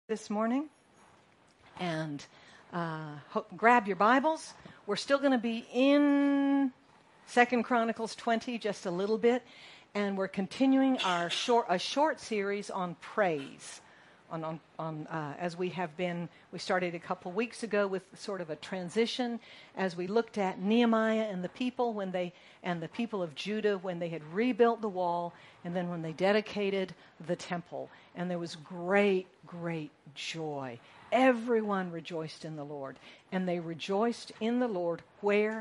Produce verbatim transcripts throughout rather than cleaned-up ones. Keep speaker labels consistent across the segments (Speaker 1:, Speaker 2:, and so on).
Speaker 1: this morning, and uh, ho- grab your Bibles. We're still going to be in Second Chronicles twenty just a little bit, and we're continuing our short a short series on praise. On, on, on uh, as we have been, we started a couple weeks ago with sort of a transition as we looked at Nehemiah and the people when they and the people of Judah when they had rebuilt the wall, and then when they dedicated the temple, and there was great, great joy. Everyone rejoiced in the Lord, and they rejoiced in the Lord where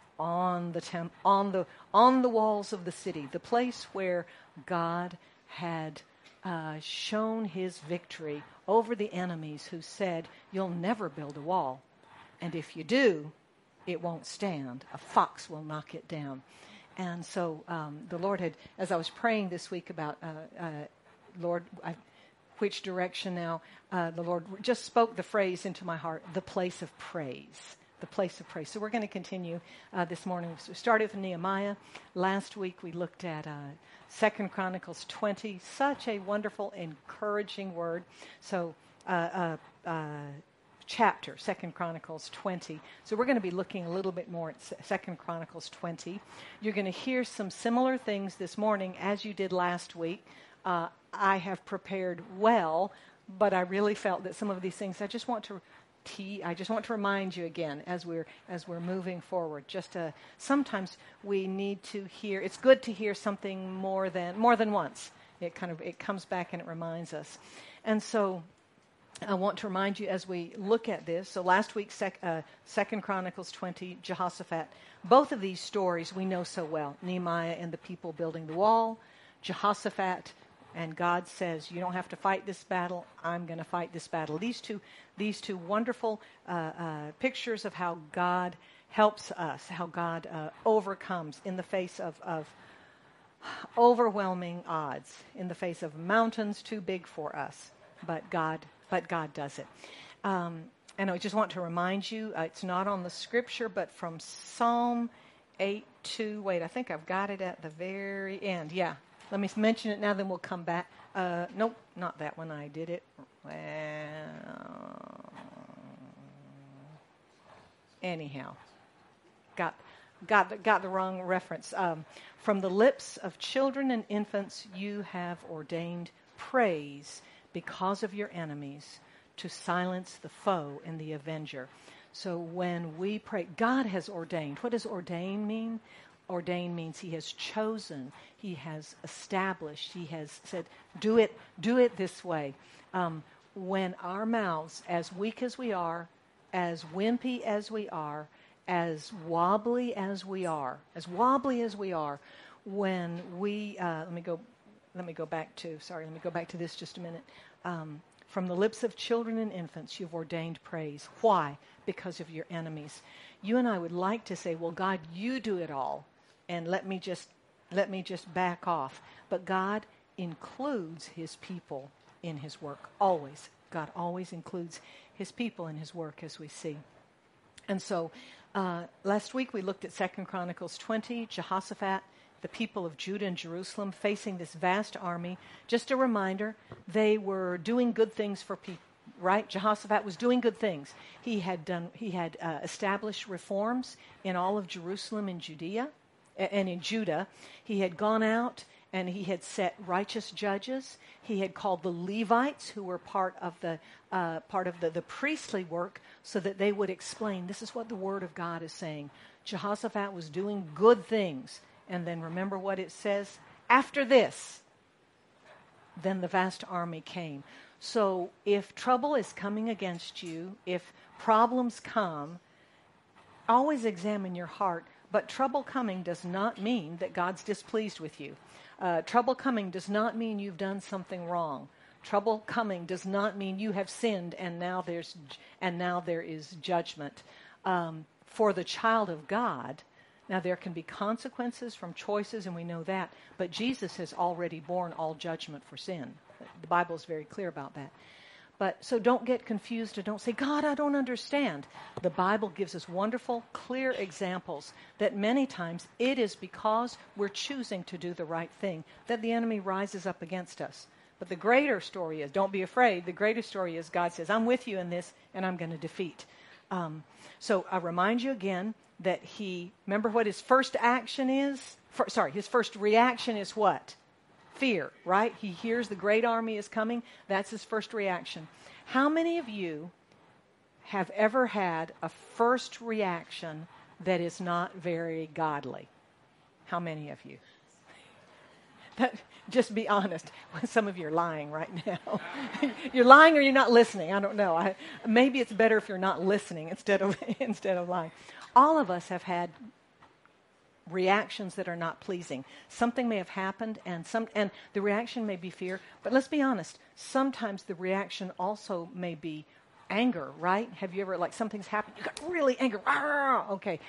Speaker 1: on the temp- on the on the walls of the city, the place where God had Uh, shown his victory over the enemies who said, you'll never build a wall. And if you do, it won't stand. A fox will knock it down. And so um, the Lord had, as I was praying this week about, uh, uh, Lord, I, which direction now, uh, the Lord just spoke the phrase into my heart, the place of praise. The place of praise. So we're going to continue uh, this morning. So we started with Nehemiah. Last week we looked at uh, Second Chronicles twenty. Such a wonderful, encouraging word. So uh, uh, uh, chapter, Second Chronicles twenty. So we're going to be looking a little bit more at Second Chronicles twenty. You're going to hear some similar things this morning as you did last week. Uh, I have prepared well, but I really felt that some of these things I just want to I just want to remind you again as we're as we're moving forward. Just uh, sometimes we need to hear. It's good to hear something more than more than once. It kind of it comes back and it reminds us. And so I want to remind you as we look at this. So last week, sec, uh, Second Chronicles twenty, Jehoshaphat. Both of these stories we know so well. Nehemiah and the people building the wall. Jehoshaphat. And God says, you don't have to fight this battle. I'm going to fight this battle. These two, these two wonderful uh, uh, pictures of how God helps us, how God uh, overcomes in the face of, of overwhelming odds, in the face of mountains too big for us. But God, but God does it. Um, and I just want to remind you, uh, it's not on the scripture, but from Psalm eight two. Wait, I think I've got it at the very end. Yeah. Let me mention it now, then we'll come back. Uh, nope, not that one. I did it. Well, anyhow, got got the, got the wrong reference. Um, From the lips of children and infants you have ordained praise because of your enemies to silence the foe and the avenger. So when we pray, God has ordained. What does ordain mean? Ordain means he has chosen, he has established, he has said, do it, do it this way. Um, when our mouths, as weak as we are, as wimpy as we are, as wobbly as we are, as wobbly as we are, when we, uh, let me go, let me go back to, sorry, let me go back to this just a minute. Um, From the lips of children and infants, you've ordained praise. Why? Because of your enemies. You and I would like to say, well, God, you do it all. And let me just let me just back off. But God includes his people in his work. Always. God always includes his people in his work, as we see. And so uh, last week we looked at Second Chronicles twenty, Jehoshaphat, the people of Judah and Jerusalem facing this vast army. Just a reminder, they were doing good things for people. Right? Jehoshaphat was doing good things. He had done. He had uh, established reforms in all of Jerusalem and Judea. And in Judah, he had gone out and he had set righteous judges. He had called the Levites, who were part of the uh, part of the, the priestly work, so that they would explain, this is what the Word of God is saying. Jehoshaphat was doing good things. And then remember what it says? After this, then the vast army came. So if trouble is coming against you, if problems come, always examine your heart. But trouble coming does not mean that God's displeased with you. Uh, trouble coming does not mean you've done something wrong. Trouble coming does not mean you have sinned and now there's and now there is judgment. Um, for the child of God, now there can be consequences from choices, and we know that. But Jesus has already borne all judgment for sin. The Bible is very clear about that. But so don't get confused and don't say, God, I don't understand. The Bible gives us wonderful, clear examples that many times it is because we're choosing to do the right thing that the enemy rises up against us. But the greater story is, don't be afraid. The greater story is God says, I'm with you in this, and I'm going to defeat. Um, so I remind you again that he, remember what his first action is? For, sorry, his first reaction is what? Fear, right? He hears the great army is coming. That's his first reaction. How many of you have ever had a first reaction that is not very godly? How many of you? That, just be honest. Some of you are lying right now. You're lying or you're not listening. I don't know. I, maybe it's better if you're not listening instead of instead of lying. All of us have had reactions that are not pleasing. Something may have happened, and some and the reaction may be fear. But let's be honest. Sometimes the reaction also may be anger. Right? Have you ever, like, something's happened? You got really angry. Okay.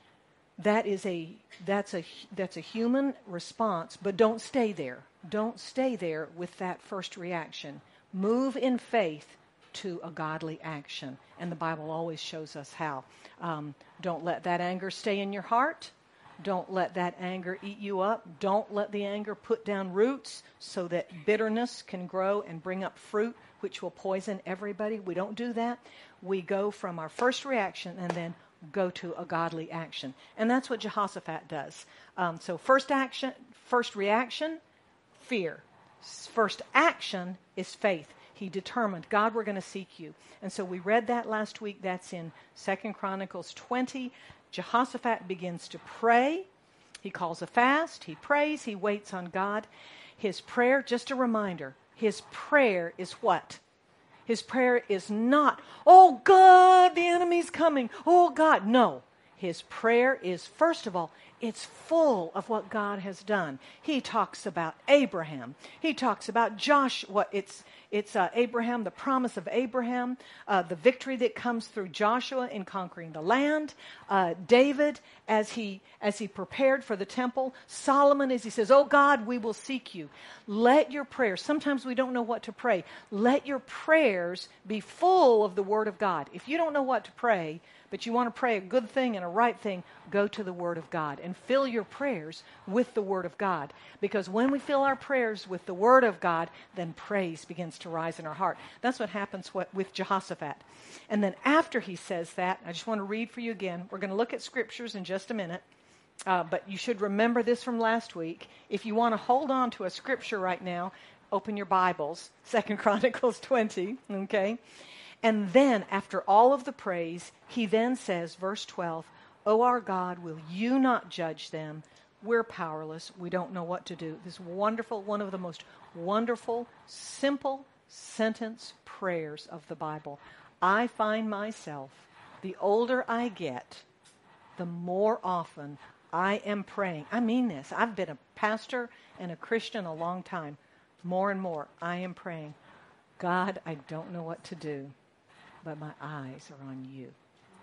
Speaker 1: That is a that's a that's a human response, but don't stay there. Don't stay there with that first reaction. Move in faith to a godly action, and the Bible always shows us how. Um, don't let that anger stay in your heart. Don't let that anger eat you up. Don't let the anger put down roots so that bitterness can grow and bring up fruit, which will poison everybody. We don't do that. We go from our first reaction and then go to a godly action. And that's what Jehoshaphat does. Um, so first action, first reaction, fear. First action is faith. He determined, God, we're going to seek you. And so we read that last week. That's in Second Chronicles twenty. Jehoshaphat begins to pray. He calls a fast. He prays. He waits on God. His prayer, just a reminder, his prayer is what? His prayer is not, oh God, the enemy's coming. Oh God. No. His prayer is, first of all, it's full of what God has done. He talks about Abraham. He talks about Joshua. It's it's uh, Abraham, the promise of Abraham, uh, the victory that comes through Joshua in conquering the land. Uh, David, as he as he prepared for the temple. Solomon, as he says, "Oh God, we will seek you." Let your prayers. Sometimes we don't know what to pray. Let your prayers be full of the Word of God. If you don't know what to pray, but you want to pray a good thing and a right thing, go to the Word of God and fill your prayers with the Word of God. Because when we fill our prayers with the Word of God, then praise begins to rise in our heart. That's what happens with Jehoshaphat. And then after he says that, I just want to read for you again. We're going to look at scriptures in just a minute. Uh, but you should remember this from last week. If you want to hold on to a scripture right now, open your Bibles, Second Chronicles twenty, okay? And then, after all of the praise, he then says, verse twelve, "O our God, will you not judge them? We're powerless. We don't know what to do." This wonderful, one of the most wonderful, simple sentence prayers of the Bible. I find myself, the older I get, the more often I am praying. I mean this. I've been a pastor and a Christian a long time. More and more, I am praying, God, I don't know what to do, but my eyes are on you.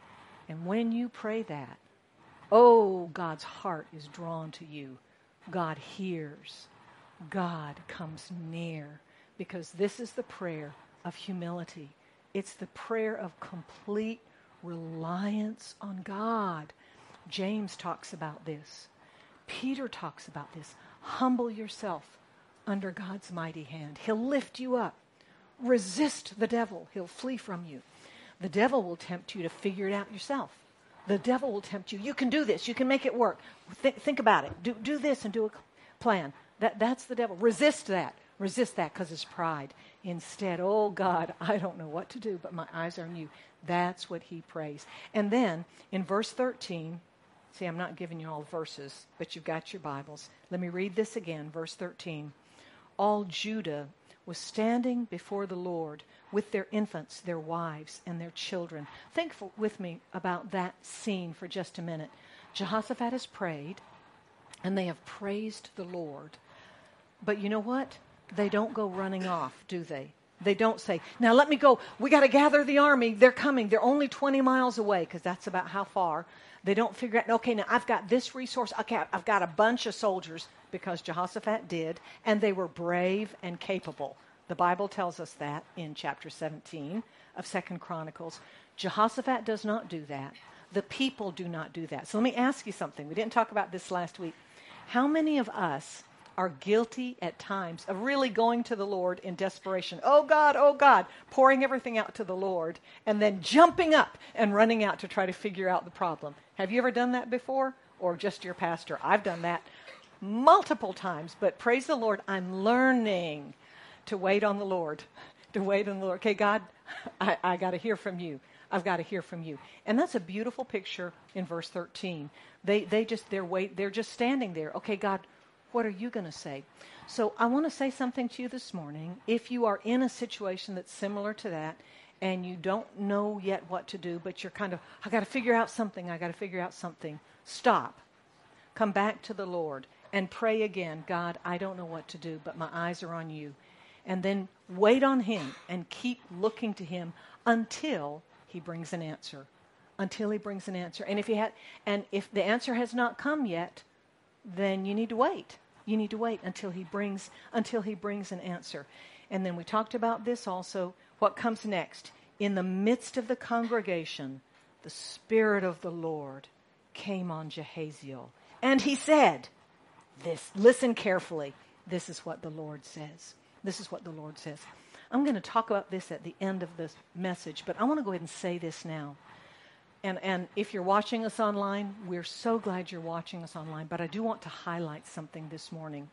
Speaker 1: And when you pray that, oh, God's heart is drawn to you. God hears. God comes near. Because this is the prayer of humility. It's the prayer of complete reliance on God. James talks about this. Peter talks about this. Humble yourself under God's mighty hand. He'll lift you up. Resist the devil. He'll flee from you. The devil will tempt you to figure it out yourself. The devil will tempt you. You can do this. You can make it work. Think, think about it. Do, do this and do a plan. That, that's the devil. Resist that. Resist that because it's pride. Instead, oh God, I don't know what to do, but my eyes are on you. That's what he prays. And then in verse thirteen, see, I'm not giving you all the verses, but you've got your Bibles. Let me read this again, verse thirteen. All Judah was standing before the Lord with their infants, their wives, and their children. Think for, with me about that scene for just a minute. Jehoshaphat has prayed, and they have praised the Lord. But you know what? They don't go running off, do they? They don't say, now let me go. We got to gather the army. They're coming. They're only twenty miles away, because that's about how far. They don't figure out, okay, now I've got this resource. Okay, I've got a bunch of soldiers, because Jehoshaphat did, and they were brave and capable. The Bible tells us that in chapter seventeen of Second Chronicles. Jehoshaphat does not do that. The people do not do that. So let me ask you something. We didn't talk about this last week. How many of us are guilty at times of really going to the Lord in desperation. Oh God, oh God, pouring everything out to the Lord and then jumping up and running out to try to figure out the problem. Have you ever done that before? Or just your pastor? I've done that multiple times, but praise the Lord, I'm learning to wait on the Lord, to wait on the Lord. Okay, God, I, I got to hear from you. I've got to hear from you. And that's a beautiful picture in verse thirteen. They they just they're wait they're just standing there. Okay, God, what are you going to say? So I want to say something to you this morning. If you are in a situation that's similar to that and you don't know yet what to do, but you're kind of, I got to figure out something, I got to figure out something. Stop. Come back to the Lord and pray again. God, I don't know what to do, but my eyes are on you. And then wait on him and keep looking to him until he brings an answer. Until he brings an answer. And if he had, and if the answer has not come yet, then you need to wait. You need to wait until he brings until he brings an answer. And then we talked about this also. What comes next? In the midst of the congregation, the Spirit of the Lord came on Jehaziel. And he said, this, listen carefully. This is what the Lord says. This is what the Lord says. I'm going to talk about this at the end of this message, but I want to go ahead and say this now. And, and if you're watching us online, we're so glad you're watching us online, but I do want to highlight something this morning.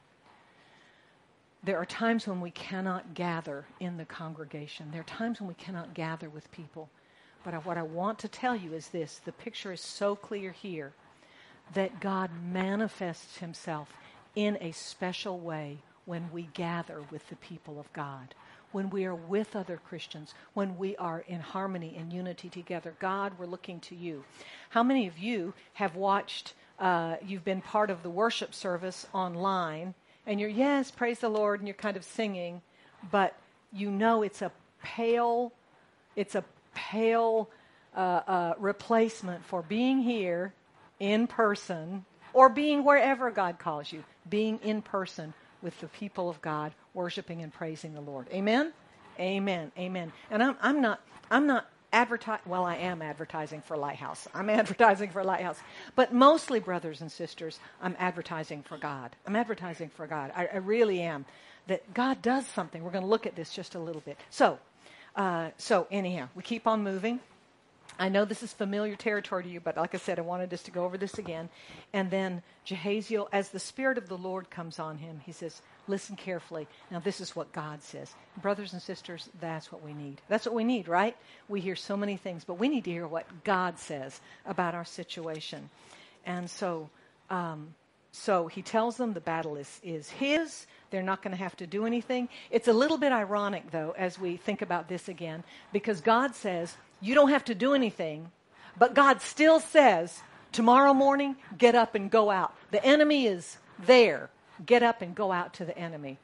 Speaker 1: There are times when we cannot gather in the congregation. There are times when we cannot gather with people. But I, what I want to tell you is this. The picture is so clear here that God manifests himself in a special way when we gather with the people of God, when we are with other Christians, when we are in harmony and unity together. God, we're looking to you. How many of you have watched, uh, you've been part of the worship service online, and you're, yes, praise the Lord, and you're kind of singing, but you know it's a pale, it's a pale uh, uh, replacement for being here in person, or being wherever God calls you, being in person with the people of God, worshiping and praising the Lord. Amen? Amen. Amen. And I'm, I'm not, I'm not advertising, well, I am advertising for Lighthouse. I'm advertising for Lighthouse. But mostly, brothers and sisters, I'm advertising for God. I'm advertising for God. I, I really am. That God does something. We're going to look at this just a little bit. So, uh, so anyhow, we keep on moving. I know this is familiar territory to you, but like I said, I wanted us to go over this again. And then Jehaziel, as the Spirit of the Lord comes on him, he says, listen carefully. Now, this is what God says. Brothers and sisters, that's what we need. That's what we need, right? We hear so many things, but we need to hear what God says about our situation. And so, um, so he tells them the battle is, is his. They're not going to have to do anything. It's a little bit ironic, though, as we think about this again, because God says, you don't have to do anything, but God still says, tomorrow morning, get up and go out. The enemy is there. Get up and go out to the enemy.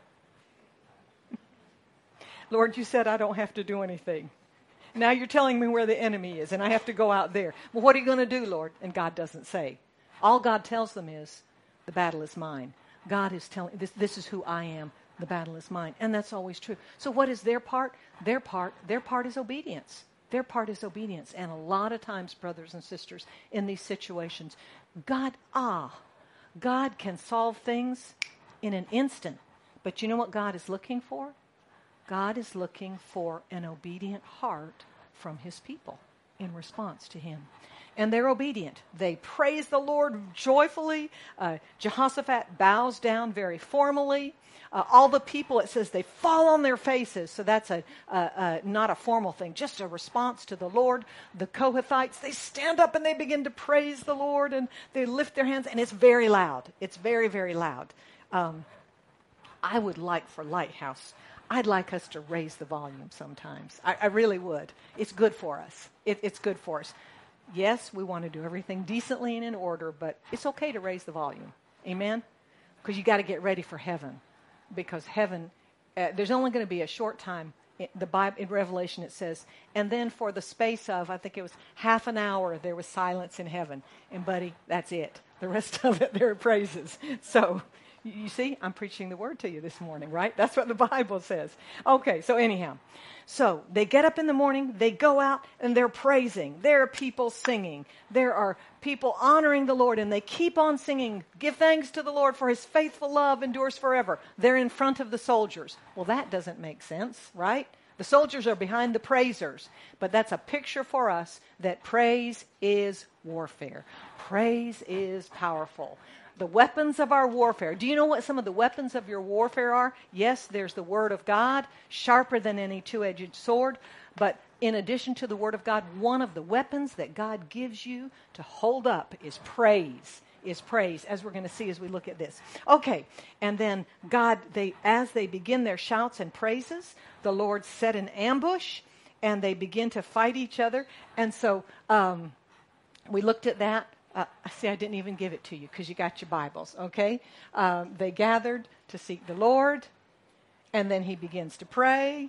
Speaker 1: Lord, you said I don't have to do anything. Now you're telling me where the enemy is, and I have to go out there. Well, what are you going to do, Lord? And God doesn't say. All God tells them is, the battle is mine. God is telling, this, this is who I am. The battle is mine. And that's always true. So what is their part? Their part, their part is obedience. Their part is obedience. And a lot of times, brothers and sisters, in these situations, God, ah, God can solve things in an instant. But you know what God is looking for? God is looking for an obedient heart from his people in response to him. And they're obedient. They praise the Lord joyfully. Uh, Jehoshaphat bows down very formally. Uh, all the people, it says, they fall on their faces. So that's a, a, a not a formal thing, just a response to the Lord. The Kohathites, they stand up and they begin to praise the Lord, and they lift their hands, and it's very loud. It's very, very loud. Um, I would like for Lighthouse, I'd like us to raise the volume sometimes. I, I really would. It's good for us. It, it's good for us. Yes, we want to do everything decently and in order, but it's okay to raise the volume. Amen? Because you got to get ready for heaven. Because heaven, uh, there's only going to be a short time. In the Bible, in Revelation, it says, and then for the space of, I think it was half an hour, there was silence in heaven. And buddy, that's it. The rest of it, there are praises. So You see, I'm preaching the word to you this morning, right? That's what the Bible says. Okay, so anyhow. So they get up in the morning, they go out, and they're praising. There are people singing. There are people honoring the Lord, and they keep on singing. Give thanks to the Lord, for his faithful love endures forever. They're in front of the soldiers. Well, that doesn't make sense, right? The soldiers are behind the praisers. But that's a picture for us that praise is warfare. Praise is powerful. The weapons of our warfare. Do you know what some of the weapons of your warfare are? Yes, there's the Word of God, sharper than any two-edged sword. But in addition to the Word of God, one of the weapons that God gives you to hold up is praise. Is praise, as we're going to see as we look at this. Okay, and then God, they as they begin their shouts and praises, the Lord set an ambush, and they begin to fight each other. And so um, we looked at that. Uh, see, I didn't even give it to you because you got your Bibles, okay? Um, they gathered to seek the Lord, and then he begins to pray,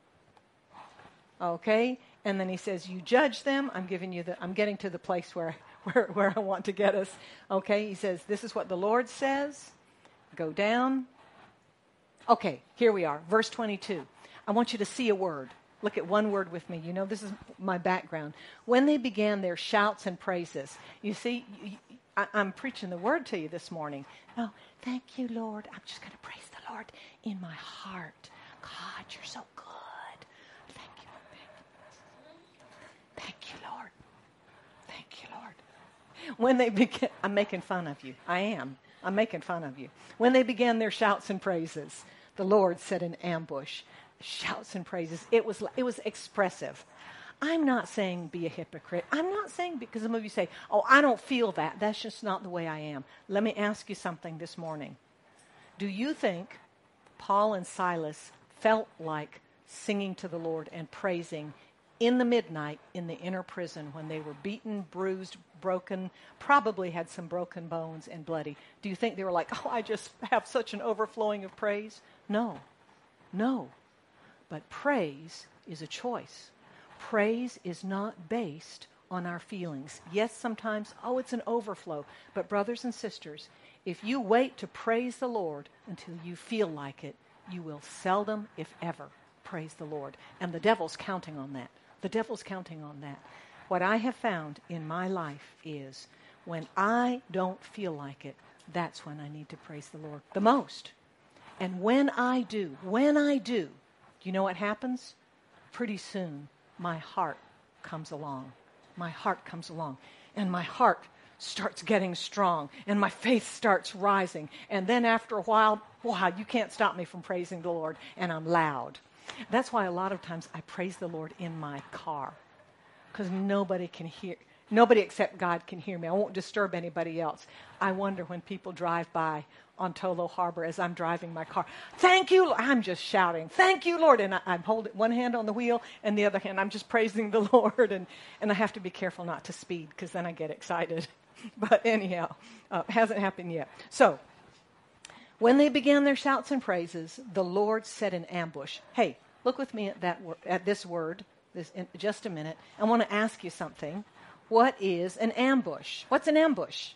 Speaker 1: okay? And then he says, you judge them. I'm giving you the, I'm getting to the place where, where, where I want to get us, okay? He says, this is what the Lord says. Go down. Okay, here we are, verse twenty-two. I want you to see a word. Look at one word with me. You know, this is my background. When they began their shouts and praises, you see, I, I'm preaching the word to you this morning. Oh, thank you, Lord. I'm just going to praise the Lord in my heart. God, you're so good. Thank you. Thank you, Lord. Thank you, Lord. When they began, I'm making fun of you. I am. I'm making fun of you. When they began their shouts and praises, the Lord set an ambush. Shouts and praises. It was it was expressive. I'm not saying be a hypocrite. I'm not saying, because some of you say, oh, I don't feel that. That's just not the way I am. Let me ask you something this morning. Do you think Paul and Silas felt like singing to the Lord and praising in the midnight in the inner prison when they were beaten, bruised, broken, probably had some broken bones and bloody? Do you think they were like, oh, I just have such an overflowing of praise? No. No. But praise is a choice. Praise is not based on our feelings. Yes, sometimes, oh, it's an overflow. But brothers and sisters, if you wait to praise the Lord until you feel like it, you will seldom, if ever, praise the Lord. And the devil's counting on that. The devil's counting on that. What I have found in my life is when I don't feel like it, that's when I need to praise the Lord the most. And when I do, when I do, you know what happens? Pretty soon, my heart comes along. My heart comes along. And my heart starts getting strong. And my faith starts rising. And then after a while, wow, you can't stop me from praising the Lord. And I'm loud. That's why a lot of times I praise the Lord in my car. Because nobody can hear. Nobody except God can hear me. I won't disturb anybody else. I wonder when people drive by on Tolo Harbor as I'm driving my car. Thank you. I'm just shouting, thank you, Lord. And I, I'm holding one hand on the wheel and the other hand, I'm just praising the Lord. And, and I have to be careful not to speed because then I get excited. But anyhow, uh, hasn't happened yet. So when they began their shouts and praises, the Lord set an ambush. Hey, look with me at that wor- at this word this in just a minute. I want to ask you something. What is an ambush? What's an ambush?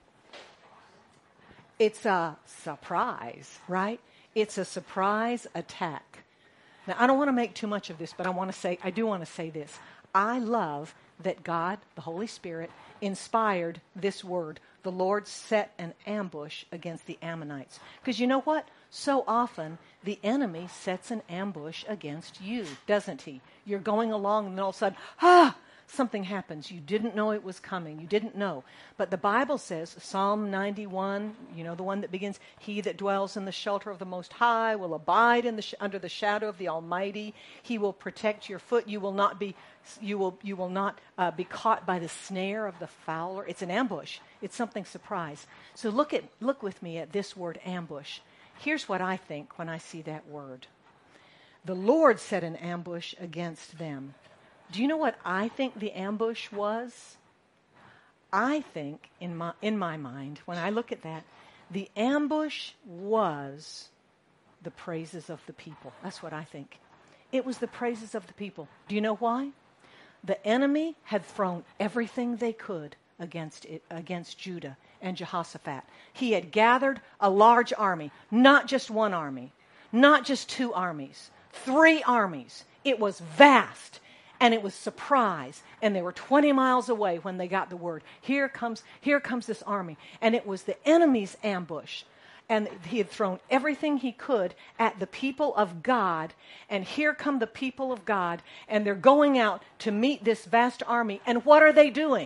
Speaker 1: It's a surprise, right? It's a surprise attack. Now, I don't want to make too much of this, but I want to say, I do want to say this. I love that God, the Holy Spirit, inspired this word. The Lord set an ambush against the Ammonites. Because you know what? So often, the enemy sets an ambush against you, doesn't he? You're going along and all of a sudden, ah! Something happens. You didn't know it was coming. You didn't know. But the Bible says, Psalm ninety-one, you know, the one that begins, he that dwells in the shelter of the Most High will abide in the sh- under the shadow of the Almighty. He will protect your foot. You will not be, you will, you will not uh, be caught by the snare of the fowler. It's an ambush. It's something surprise. So look at, look with me at this word ambush. Here's what I think when I see that word. The Lord set an ambush against them. Do you know what I think the ambush was? I think, in my in my mind, when I look at that, the ambush was the praises of the people. That's what I think. It was the praises of the people. Do you know why? The enemy had thrown everything they could against it, against Judah, and Jehoshaphat. He had gathered a large army, not just one army, not just two armies, three armies. It was vast, and it was surprise. And they were twenty miles away when they got the word. Here comes, here comes this army. And it was the enemy's ambush. And he had thrown everything he could at the people of God. And here come the people of God. And they're going out to meet this vast army. And what are they doing?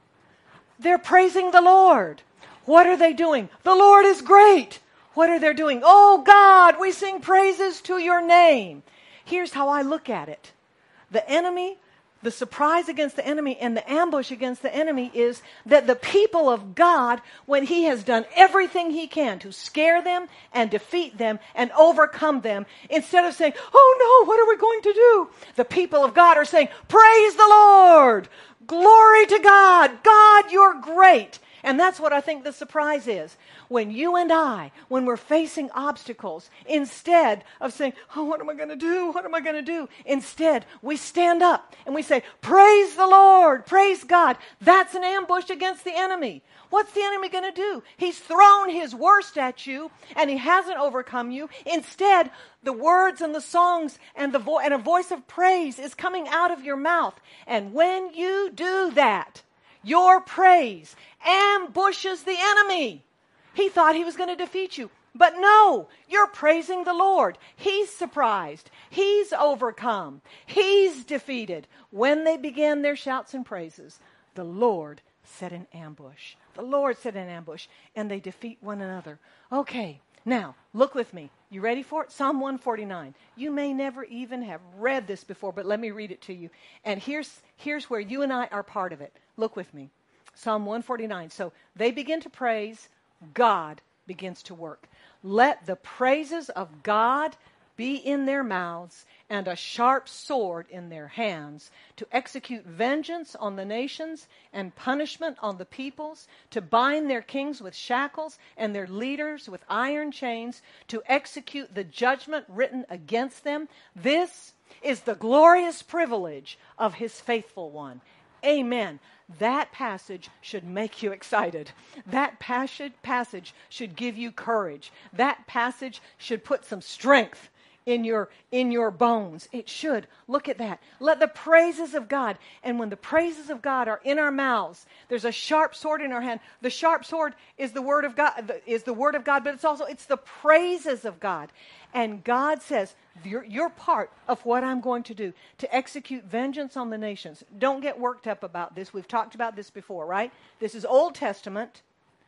Speaker 1: They're praising the Lord. What are they doing? The Lord is great. What are they doing? Oh God, we sing praises to your name. Here's how I look at it. The enemy, the surprise against the enemy and the ambush against the enemy is that the people of God, when he has done everything he can to scare them and defeat them and overcome them, instead of saying, oh no, what are we going to do? The people of God are saying, praise the Lord. Glory to God. God, you're great. And that's what I think the surprise is. When you and I, when we're facing obstacles, instead of saying, oh, what am I going to do? What am I going to do? Instead, we stand up and we say, praise the Lord, praise God. That's an ambush against the enemy. What's the enemy going to do? He's thrown his worst at you and he hasn't overcome you. Instead, the words and the songs and the vo- and a voice of praise is coming out of your mouth. And when you do that, your praise ambushes the enemy. He thought he was going to defeat you. But no, you're praising the Lord. He's surprised. He's overcome. He's defeated. When they began their shouts and praises, the Lord set an ambush. The Lord set an ambush, and they defeat one another. Okay, now, look with me. You ready for it? Psalm one forty-nine. You may never even have read this before, but let me read it to you. And here's, here's where you and I are part of it. Look with me. Psalm one forty-nine. So they begin to praise. God begins to work. Let the praises of God be in their mouths and a sharp sword in their hands to execute vengeance on the nations and punishment on the peoples, to bind their kings with shackles and their leaders with iron chains, to execute the judgment written against them. This is the glorious privilege of his faithful one. Amen. That passage should make you excited. That passage passage should give you courage. That passage should put some strength in your in your bones. It should. Look at that. Let the praises of God, and when the praises of God are in our mouths, there's a sharp sword in our hand. The sharp sword is the word of God, is the word of God, but it's also it's the praises of God. And God says, you're, you're part of what I'm going to do, to execute vengeance on the nations. Don't get worked up about this. We've talked about this before, right? This is Old Testament.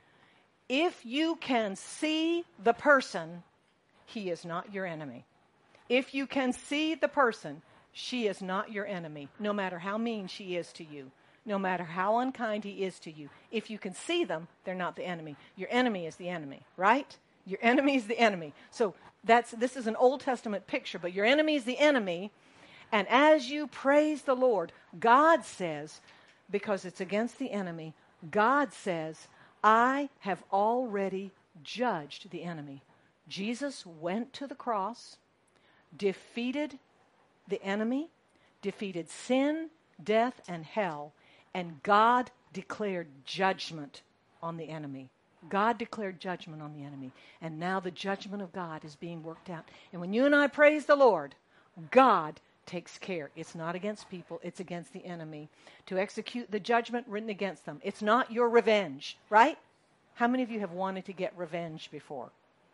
Speaker 1: If you can see the person, he is not your enemy. If you can see the person, she is not your enemy, no matter how mean she is to you, no matter how unkind he is to you. If you can see them, they're not the enemy. Your enemy is the enemy, right? Your enemy is the enemy. So that's this is an Old Testament picture, but your enemy is the enemy. And as you praise the Lord, God says, because it's against the enemy, God says, I have already judged the enemy. Jesus went to the cross, defeated the enemy, defeated sin, death, and hell, and God declared judgment on the enemy. God declared judgment on the enemy. And now the judgment of God is being worked out. And when you and I praise the Lord, God takes care. It's not against people. It's against the enemy. To execute the judgment written against them. It's not your revenge, right? How many of you have wanted to get revenge before?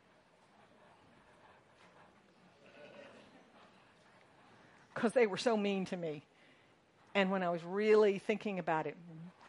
Speaker 1: Because they were so mean to me. And when I was really thinking about it,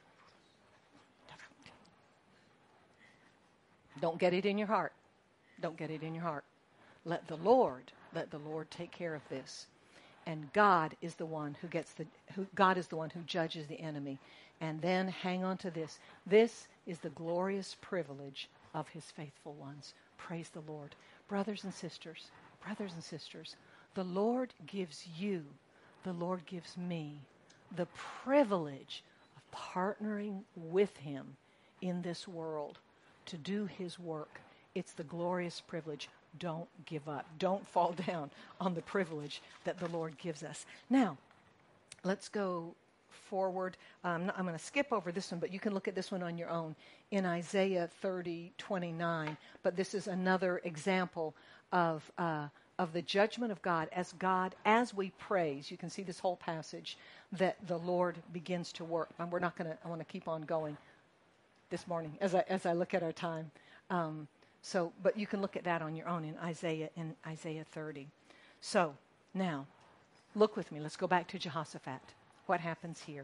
Speaker 1: don't get it in your heart. Don't get it in your heart. Let the Lord, let the Lord take care of this. And God is the one who gets the, who, God is the one who judges the enemy. And then hang on to this. This is the glorious privilege of his faithful ones. Praise the Lord. Brothers and sisters, brothers and sisters, the Lord gives you, the Lord gives me the privilege of partnering with him in this world to do his work. It's the glorious privilege. Don't give up. Don't fall down on the privilege that the Lord gives us. Now, let's go forward. Um, I'm going to skip over this one, but you can look at this one on your own in Isaiah thirty twenty-nine. But this is another example of uh, of the judgment of God as God, as we praise. You can see this whole passage that the Lord begins to work. And we're not going to, I want to keep on going this morning as I, as I look at our time. Um, so, but you can look at that on your own in Isaiah, in Isaiah thirty. So now, look with me. Let's go back to Jehoshaphat. What happens here?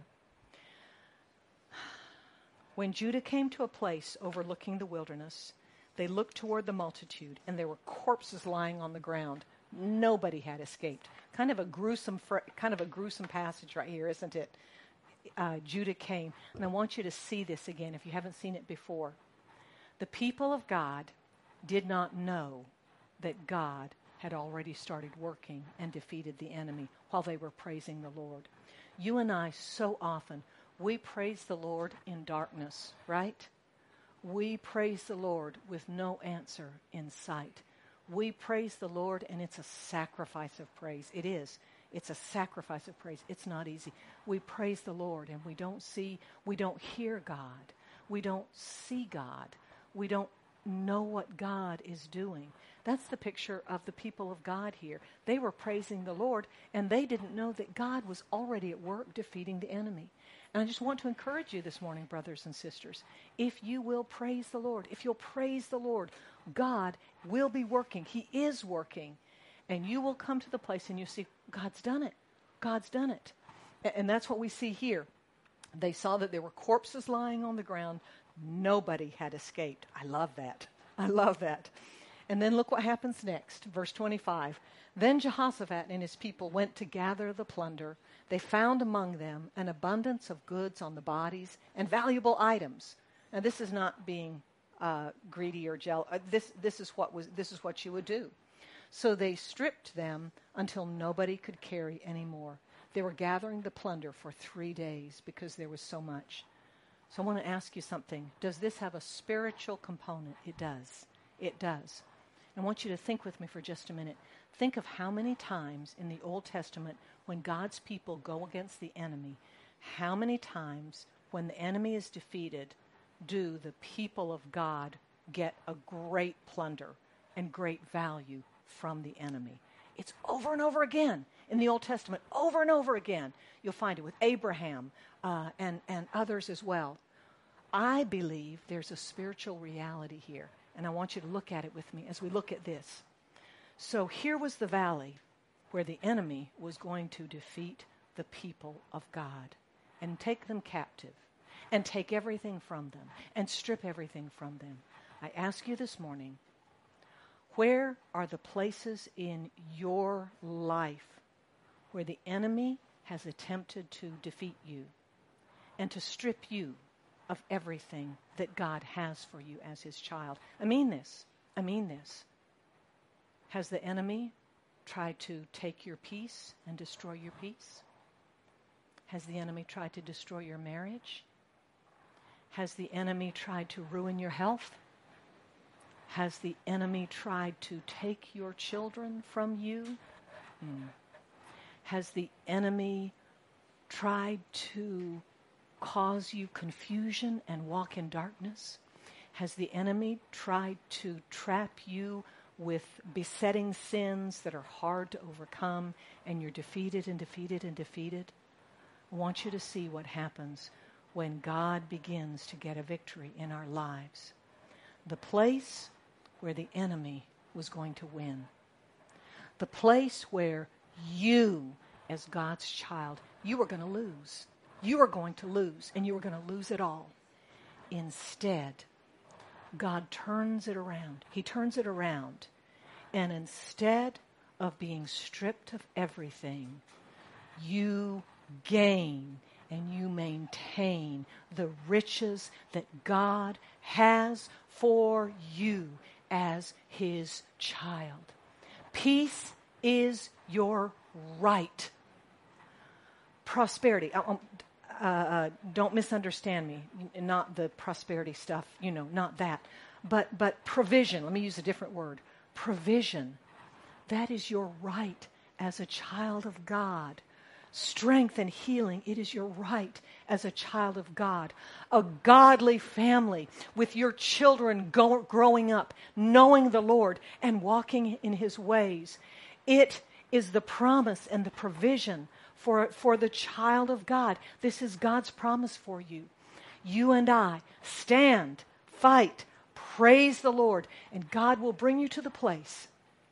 Speaker 1: When Judah came to a place overlooking the wilderness, they looked toward the multitude, and there were corpses lying on the ground. Nobody had escaped. Kind of a gruesome, fr- kind of a gruesome passage right here, isn't it? Uh, Judah came, and I want you to see this again if you haven't seen it before. The people of God did not know that God had already started working and defeated the enemy while they were praising the Lord. You and I, so often, we praise the Lord in darkness, right? We praise the Lord with no answer in sight. We praise the Lord, and it's a sacrifice of praise. It is. It's a sacrifice of praise. It's not easy. We praise the Lord, and we don't see, we don't hear God. We don't see God. We don't know what God is doing. That's the picture of the people of God here. They were praising the Lord, and they didn't know that God was already at work defeating the enemy. And I just want to encourage you this morning, brothers and sisters, if you will praise the Lord, if you'll praise the Lord, God will be working. He is working. And you will come to the place and you see, God's done it. God's done it. And that's what we see here. They saw that there were corpses lying on the ground. Nobody had escaped. I love that. I love that. And then look what happens next. Verse twenty-five. Then Jehoshaphat and his people went to gather the plunder. They found among them an abundance of goods on the bodies and valuable items. And this is not being uh, greedy or jealous. Uh, this this is what was this is what you would do. So they stripped them until nobody could carry any more. They were gathering the plunder for three days because there was so much. So I want to ask you something. Does this have a spiritual component? It does. It does. I want you to think with me for just a minute. Think of how many times in the Old Testament when God's people go against the enemy, how many times when the enemy is defeated do the people of God get a great plunder and great value from the enemy? It's over and over again in the Old Testament, over and over again. You'll find it with Abraham uh, and, and others as well. I believe there's a spiritual reality here, and I want you to look at it with me as we look at this. So here was the valley where the enemy was going to defeat the people of God and take them captive and take everything from them and strip everything from them. I ask you this morning, where are the places in your life where the enemy has attempted to defeat you and to strip you of everything that God has for you as his child? I mean this. I mean this. Has the enemy tried to take your peace and destroy your peace? Has the enemy tried to destroy your marriage? Has the enemy tried to ruin your health? Has the enemy tried to take your children from you? Hmm. Has the enemy tried to cause you confusion and walk in darkness? Has the enemy tried to trap you with besetting sins that are hard to overcome, and you're defeated and defeated and defeated? I want you to see what happens when God begins to get a victory in our lives. The place where the enemy was going to win. The place where you, as God's child, you were going to lose. You were going to lose, and you were going to lose it all. Instead, God turns it around. He turns it around. And instead of being stripped of everything, you gain and you maintain the riches that God has for you as his child. Peace is your right. Prosperity. Uh, uh, don't misunderstand me. Not the prosperity stuff, you know, not that. But but provision. Let me use a different word. Provision. That is your right as a child of God. strength and healing. It is your right as a child of God, a godly family with your children go, growing up, knowing the Lord and walking in his ways. It is the promise and the provision for, for the child of God. This is God's promise for you. You and I stand, fight, praise the Lord, and God will bring you to the place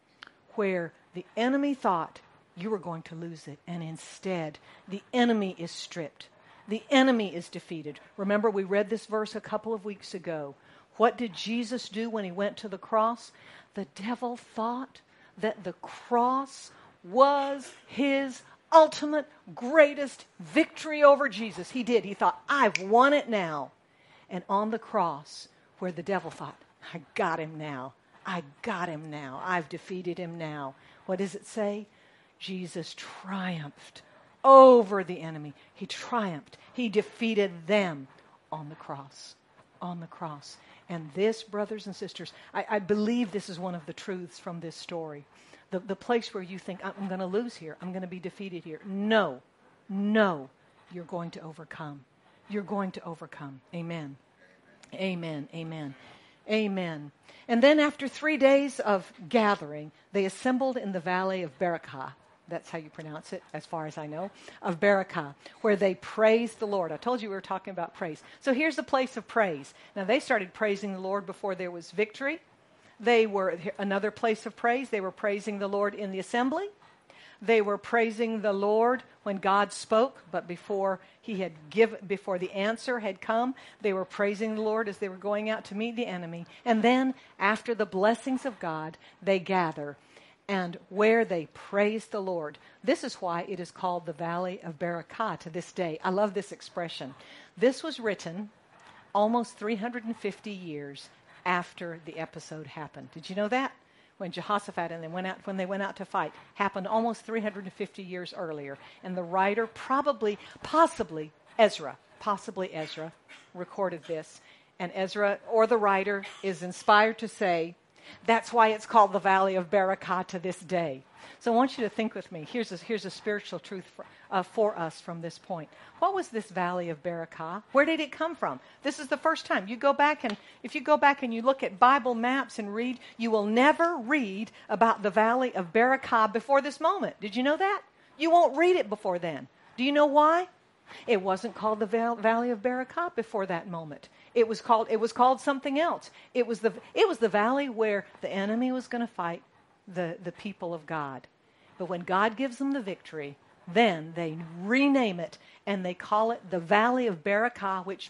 Speaker 1: where the enemy thought you were going to lose it, and instead the enemy is stripped. The enemy is defeated. Remember, we read this verse a couple of weeks ago. What did Jesus do when he went to the cross? The devil thought that the cross was his ultimate, greatest victory over Jesus. He did. He thought, I've won it now. And on the cross, where the devil thought, I got him now. I got him now. I've defeated him now. What does it say? Jesus triumphed over the enemy. He triumphed. He defeated them on the cross. On the cross. And this, brothers and sisters, I, I believe this is one of the truths from this story. The, the place where you think, I'm going to lose here. I'm going to be defeated here. No. No. You're going to overcome. You're going to overcome. Amen. Amen. Amen. Amen. And then after three days of gathering, they assembled in the valley of Berakah. That's how you pronounce it, as far as I know, of Berakah, where they praised the Lord. I told you we were talking about praise. So here's the place of praise. Now, they started praising the Lord before there was victory. They were another place of praise. They were praising the Lord in the assembly. They were praising the Lord when God spoke, but before he had given, before the answer had come, they were praising the Lord as they were going out to meet the enemy. And then, after the blessings of God, they gather, and where they praise the Lord. This is why it is called the Valley of Berakah to this day. I love this expression. This was written almost three hundred fifty years after the episode happened. Did you know that? When Jehoshaphat and they went out, when they went out to fight, happened almost three hundred fifty years earlier. And the writer, probably, possibly Ezra, possibly Ezra, recorded this. And Ezra, or the writer, is inspired to say, that's why it's called the Valley of Berakah to this day. So I want you to think with me. Here's a, here's a spiritual truth for, uh, for us from this point. What was this Valley of Berakah? Where did it come from? This is the first time. You go back and, if you go back and you look at Bible maps and read, you will never read about the Valley of Berakah before this moment. Did you know that? You won't read it before then. Do you know why? It wasn't called the Val- Valley of Berakah before that moment. It was called it was called something else. It was the it was the valley where the enemy was going to fight the, the people of God. But when God gives them the victory, then they rename it and they call it the Valley of Berakah, which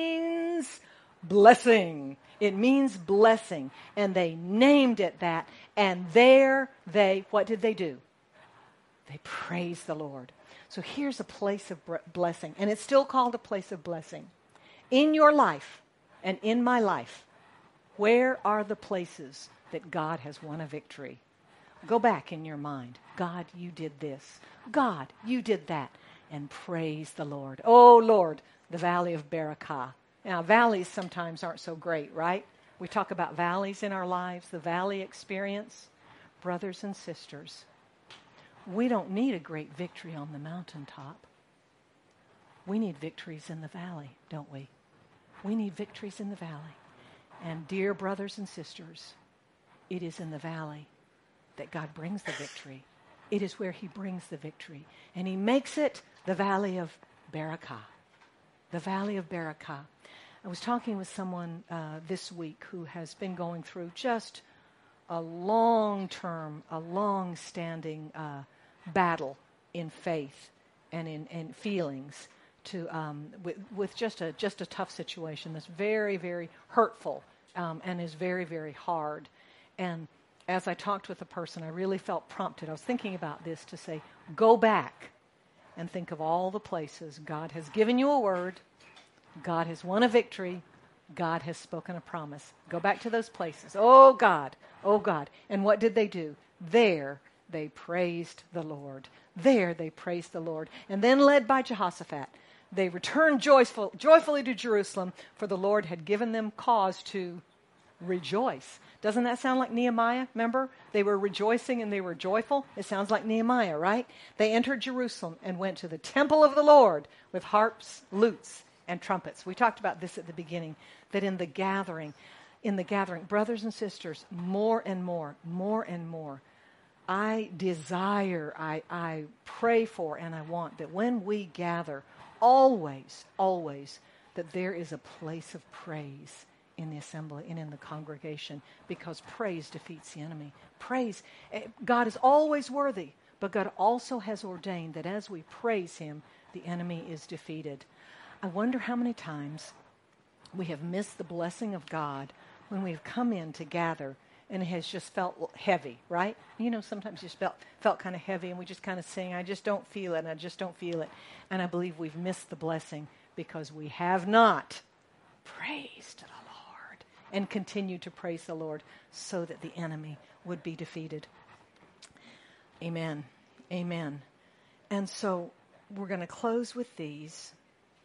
Speaker 1: means blessing. It means blessing. And they named it that. And there they, what did they do? They praised the Lord. So here's a place of blessing. And it's still called a place of blessing. In your life and in my life, where are the places that God has won a victory? Go back in your mind. God, you did this. God, you did that. And praise the Lord. Oh, Lord, the Valley of Berakah. Now, valleys sometimes aren't so great, right? We talk about valleys in our lives, the valley experience. Brothers and sisters, we don't need a great victory on the mountaintop. We need victories in the valley, don't we? We need victories in the valley. And dear brothers and sisters, it is in the valley that God brings the victory. It is where he brings the victory. And he makes it the Valley of Berakah. The Valley of Berakah. I was talking with someone uh, this week who has been going through just a long-term, a long-standing uh, battle in faith and in, in feelings. To um, with, with just a just a tough situation that's very, very hurtful um, and is very, very hard. And as I talked with the person, I really felt prompted. I was thinking about this to say, go back and think of all the places God has given you a word, God has won a victory, God has spoken a promise. Go back to those places. Oh, God, oh, God. And what did they do? There they praised the Lord. There they praised the Lord. And then led by Jehoshaphat, they returned joyful, joyfully to Jerusalem, for the Lord had given them cause to rejoice. Doesn't that sound like Nehemiah? Remember? They were rejoicing and they were joyful. It sounds like Nehemiah, right? They entered Jerusalem and went to the temple of the Lord with harps, lutes, and trumpets. We talked about this at the beginning, that in the gathering, in the gathering, brothers and sisters, more and more, more and more, I desire, I, I pray for, and I want that when we gather, always, always, that there is a place of praise in the assembly and in the congregation, because praise defeats the enemy. Praise, God is always worthy, but God also has ordained that as we praise him, the enemy is defeated. I wonder how many times we have missed the blessing of God when we've come in to gather and it has just felt heavy, right? You know, sometimes you just felt, felt kind of heavy and we just kind of sing, I just don't feel it, and I just don't feel it. And I believe we've missed the blessing because we have not praised the Lord and continue to praise the Lord so that the enemy would be defeated. Amen. Amen. And so we're going to close with these.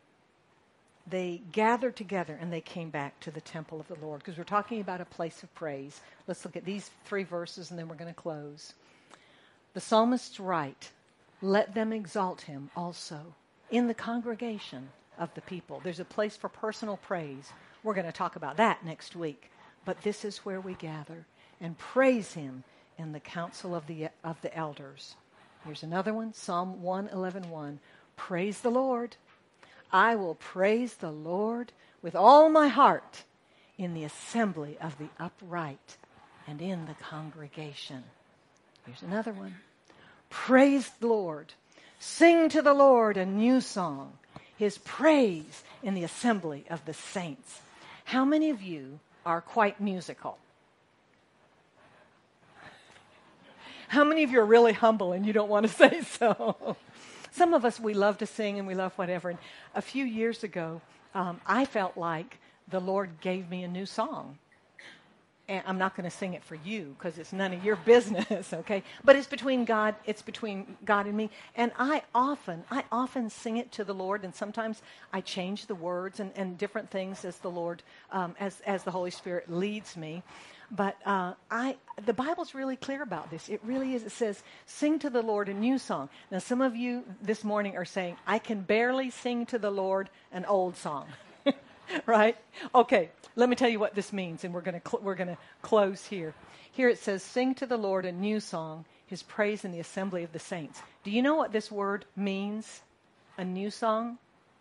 Speaker 1: They gathered together and they came back to the temple of the Lord, because we're talking about a place of praise. Let's look at these three verses and then we're going to close. The psalmist's right, let them exalt him also in the congregation of the people. There's a place for personal praise. We're going to talk about that next week. But this is where we gather and praise him in the council of the of the elders. Here's another one, Psalm one eleven one. Praise the Lord. I will praise the Lord with all my heart in the assembly of the upright and in the congregation. Here's another one. Praise the Lord. Sing to the Lord a new song, his praise in the assembly of the saints. How many of you are quite musical? How many of you are really humble and you don't want to say so? Some of us, we love to sing and we love whatever. And a few years ago, um, I felt like the Lord gave me a new song. And I'm not going to sing it for you because it's none of your business, okay? But it's between God, it's between God and me. And I often, I often sing it to the Lord, and sometimes I change the words and, and different things as the Lord, um, as as the Holy Spirit leads me. But uh, I, the Bible's really clear about this. It really is. It says, sing to the Lord a new song. Now, some of you this morning are saying, I can barely sing to the Lord an old song. Right? Okay, let me tell you what this means, and we're going to cl- we're going to close here. Here it says, sing to the Lord a new song, his praise in the assembly of the saints. Do you know what this word means, a new song?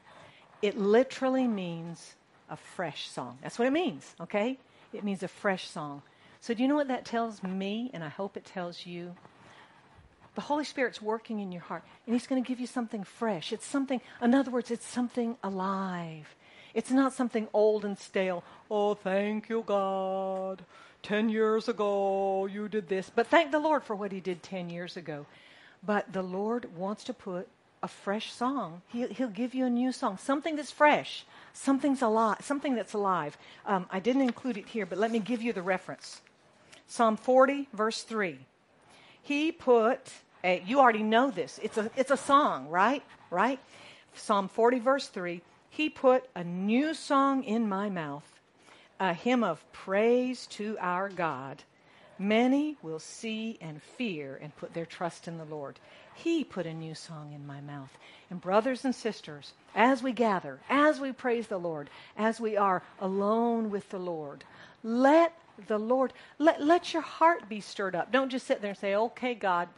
Speaker 1: It literally means a fresh song. That's what it means, okay? It means a fresh song. So do you know what that tells me, and I hope it tells you? The Holy Spirit's working in your heart, and he's going to give you something fresh. It's something, in other words, it's something alive. It's not something old and stale. Oh, thank you, God. Ten years ago, you did this. But thank the Lord for what he did ten years ago. But the Lord wants to put a fresh song. He, he'll give you a new song, something that's fresh, something's alive, something that's alive. Um, I didn't include it here, but let me give you the reference. Psalm forty, verse three. He put, a, you already know this. It's a, it's a song, right? Right? Psalm forty, verse three. He put a new song in my mouth, a hymn of praise to our God. Many will see and fear and put their trust in the Lord. He put a new song in my mouth. And brothers and sisters, as we gather, as we praise the Lord, as we are alone with the Lord, let the Lord, let, let your heart be stirred up. Don't just sit there and say, okay, God,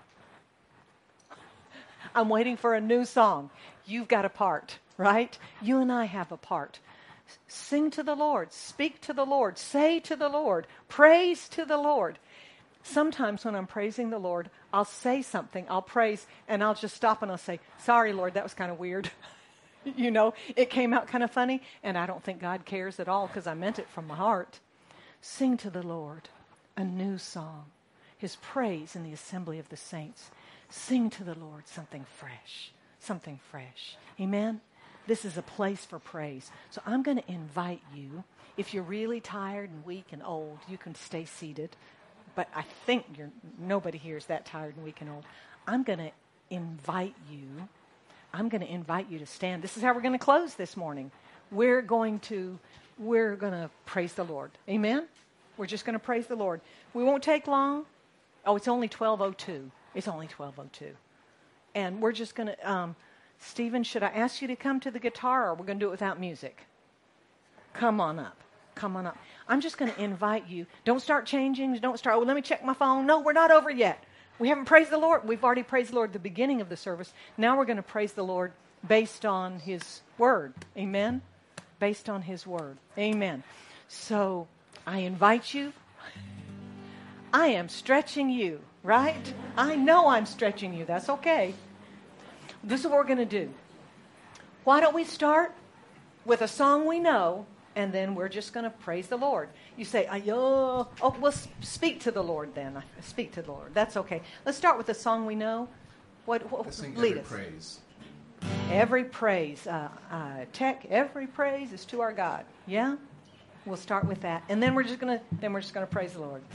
Speaker 1: I'm waiting for a new song. You've got a part, right? You and I have a part. Sing to the Lord. Speak to the Lord. Say to the Lord. Praise to the Lord. Sometimes when I'm praising the Lord, I'll say something, I'll praise, and I'll just stop and I'll say, sorry, Lord, that was kind of weird. You know, it came out kind of funny, and I don't think God cares at all because I meant it from my heart. Sing to the Lord a new song, his praise in the assembly of the saints. Sing to the Lord something fresh, something fresh. Amen? This is a place for praise. So I'm going to invite you, if you're really tired and weak and old, you can stay seated. But I think you're, nobody here is that tired and weak and old. I'm going to invite you, I'm going to invite you to stand. This is how we're going to close this morning. We're going to, we're going to praise the Lord. Amen? We're just going to praise the Lord. We won't take long. Oh, it's only twelve oh two. It's only twelve oh two. And we're just going to, um, Stephen, should I ask you to come to the guitar, or we're going to do it without music? Come on up. Come on up. I'm just going to invite you. Don't start changing. Don't start, oh, let me check my phone. No, we're not over yet. We haven't praised the Lord. We've already praised the Lord at the beginning of the service. Now we're going to praise the Lord based on His Word. Amen? Based on His Word. Amen. So I invite you. I am stretching you, right? I know I'm stretching you. That's okay. This is what we're going to do. Why don't we start with a song we know, and then we're just going to praise the Lord. You say, ayo. Oh, well, speak to the Lord then. Speak to the Lord. That's okay. Let's start with a song we know. What, what
Speaker 2: Let's sing
Speaker 1: lead
Speaker 2: every
Speaker 1: us.
Speaker 2: praise.
Speaker 1: Every praise. Uh, uh, tech, every praise is to our God. Yeah? We'll start with that. And then we're just going to then we're just going to praise the Lord.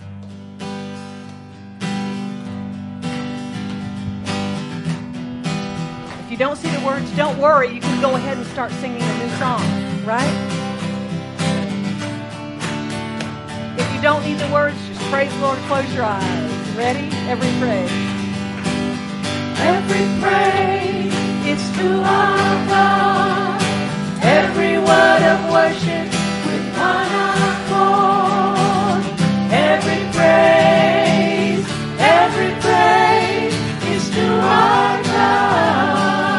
Speaker 1: If you don't see the words, don't worry. You can go ahead and start singing a new song, right? If you don't need the words, just praise the Lord. Close your eyes. Ready? Every praise.
Speaker 3: Every praise is to our God. Every word of worship with one accord. Every praise, every praise is to our God.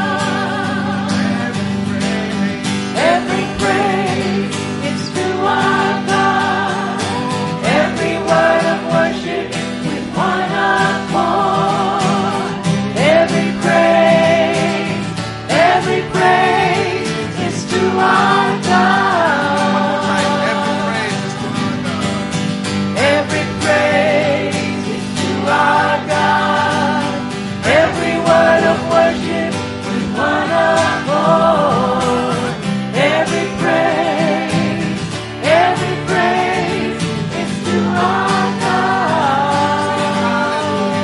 Speaker 3: Every praise is to our God. Every word of worship with one accord. Every praise, every praise is to our God. Every praise is to our God. Every word of worship with one accord. Every praise, every praise is to our God.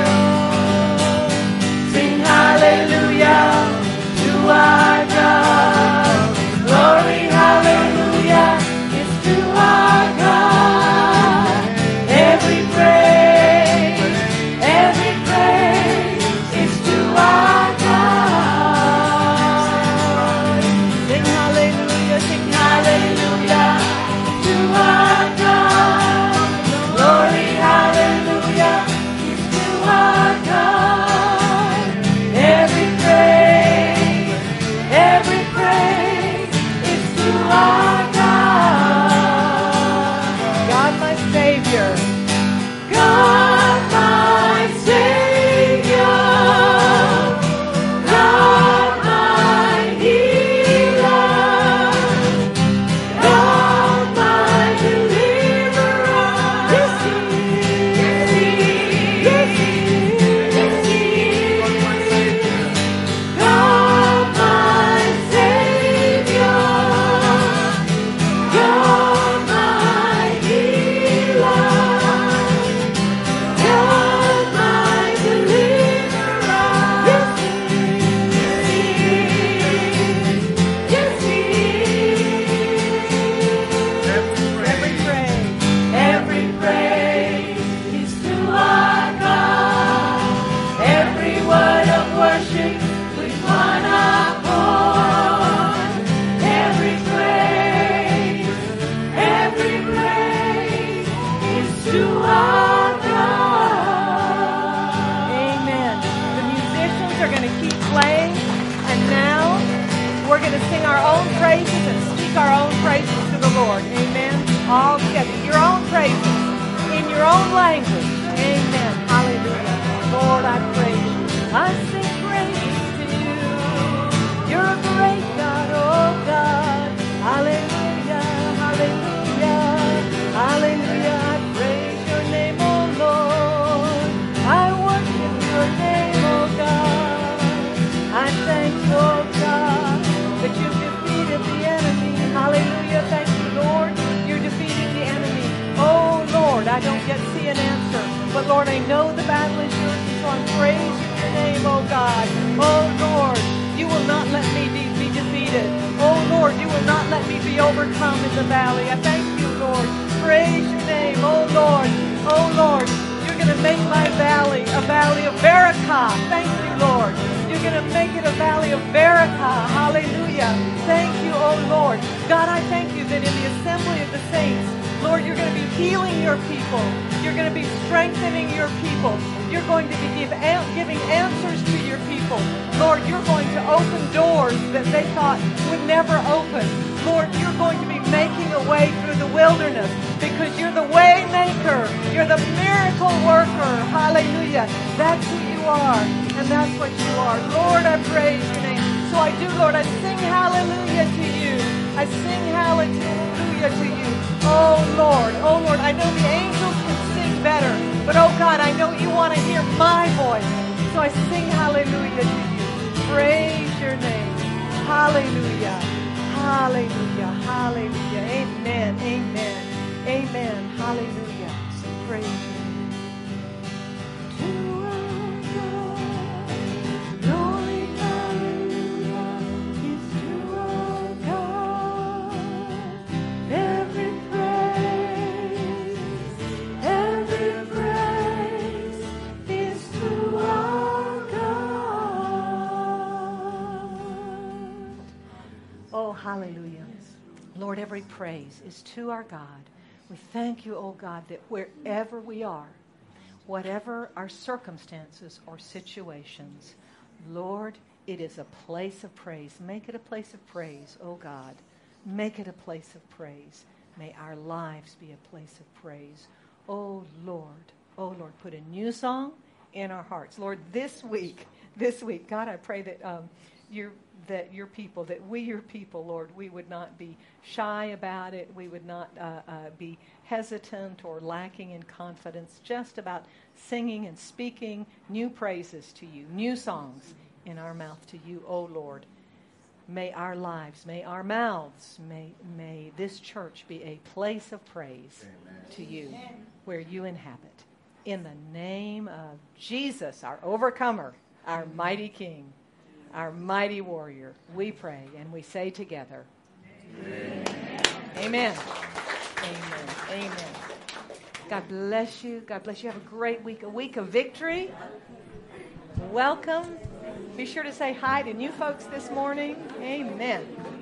Speaker 3: Sing hallelujah to our God. Glory, hallelujah is to our God. Every praise, every praise is to our God. Sing hallelujah, sing hallelujah to our God. Glory, hallelujah is to our God. Every praise, every praise is to our God. God my Savior. God my Savior. God my healer. God my deliverer. Yes, He is. Yes, He is. Yes, He is. God my Savior. God my healer. God my deliverer. Yes, He is. Yes, He is. Every praise, every praise is to our God. Every word of worship with one accord. Every praise, every praise is to our God.
Speaker 1: Amen. The musicians are going to keep playing, and now we're going to sing our own praises and speak our own praises to the Lord. Amen. All together. Your own praises in your own language. Amen. Hallelujah. Lord, I praise you. I sing praises to you. You're a great God, oh God. Hallelujah. Hallelujah. Hallelujah. I praise your name, oh Lord. I worship your name, oh God. I thank you, oh God, that you've defeated the enemy. Hallelujah. Thank you, Lord. You're defeating the enemy. Oh Lord, I don't yet see an answer. But Lord, I know the battle is yours, and so I'm praising your name, oh God. Oh Lord, you will not let me be, be defeated. Oh Lord, you will not let me be overcome in the valley. I thank you, Lord, praise your name. Oh, Lord. Oh, Lord. You're going to make my valley a valley of Barakah. Thank you, Lord. You're going to make it a valley of Barakah. Hallelujah. Thank you, oh, Lord. God, I thank you that in the assembly of the saints, Lord, you're going to be healing your people. You're going to be strengthening your people. You're going to be give, giving answers to your people. Lord, you're going to open doors that they thought would never open. Lord, you're going to be making a way through the wilderness because you're the way maker. You're the miracle worker. Hallelujah. That's who you are, and that's what you are. Lord, I praise your name. So I do, Lord. I sing hallelujah to you. I sing hallelujah to you. Oh, Lord. Oh, Lord. I know the angels can sing better, but, oh, God, I know you want to hear my voice. So I sing hallelujah to you. Praise your name. Hallelujah. Hallelujah. Hallelujah. Amen. Amen. Amen. Hallelujah. Praise your name. To our God, glory, hallelujah, is to our God. Every praise, every praise is to our God. Oh, hallelujah. Lord, every praise is to our God. We thank you, oh God, that wherever we are, whatever our circumstances or situations, Lord, it is a place of praise. Make it a place of praise, oh God. Make it a place of praise. May our lives be a place of praise. Oh Lord, oh Lord, put a new song in our hearts. Lord, this week, this week, God, I pray that um, you're that your people, that we, your people, Lord, we would not be shy about it. We would not uh, uh, be hesitant or lacking in confidence, just about singing and speaking new praises to you, new songs in our mouth to you, oh Lord. May our lives, may our mouths, may, may this church be a place of praise Amen. To you, Amen. Where you inhabit. In the name of Jesus, our overcomer, our mighty King, our mighty warrior, we pray and we say together, Amen. Amen. Amen. Amen. God bless you. God bless you. Have a great week, a week of victory. Welcome. Be sure to say hi to new folks this morning. Amen.